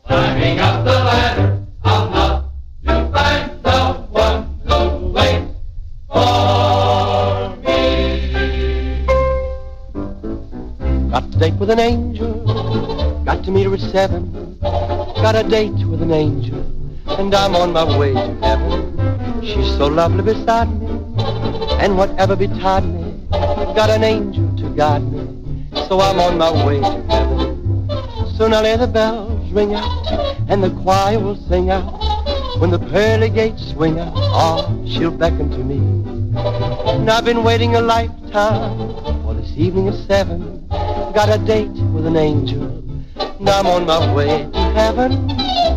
Climbing up the ladder of love to find the one who waits for me. Got a date with an angel, got to meet her at 7. Got a date with an angel, and I'm on my way to heaven. She's so lovely beside me, and whatever betide me, got an angel to guide me, so I'm on my way to heaven. Soon I'll hear the bells ring out, and the choir will sing out. When the pearly gates swing out, oh, she'll beckon to me. And I've been waiting a lifetime for this evening at 7. Got a date with an angel, and I'm on my way to heaven.